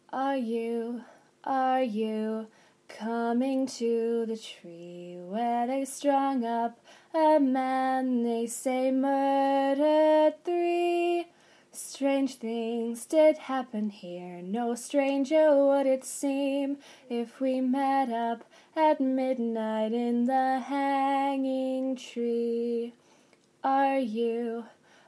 Are you coming to the tree where they strung up a man they say murdered 3? Strange things did happen here, no stranger would it seem if we met up at midnight in the hanging tree. Are you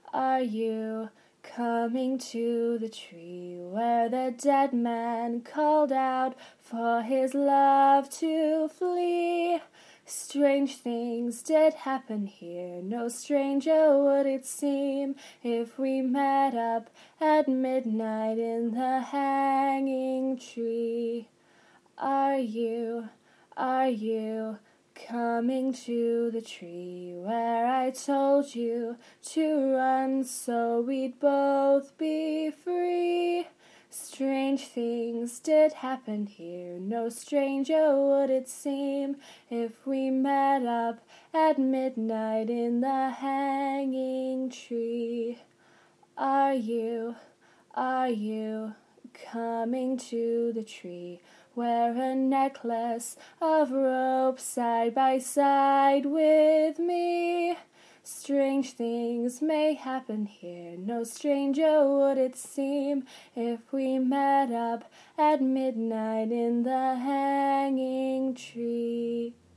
coming to the tree where the dead man called out for his love to flee? Strange things did happen here, no stranger would it seem if we met up at midnight in the hanging tree. Are you coming to the tree where I told you to run so we'd both be free? Strange things did happen here, no stranger would it seem if we met up at midnight in the hanging tree. Are you coming to the tree where a necklace of ropes side by side with me? Strange things may happen here, no stranger would it seem if we met up at midnight in the hanging tree.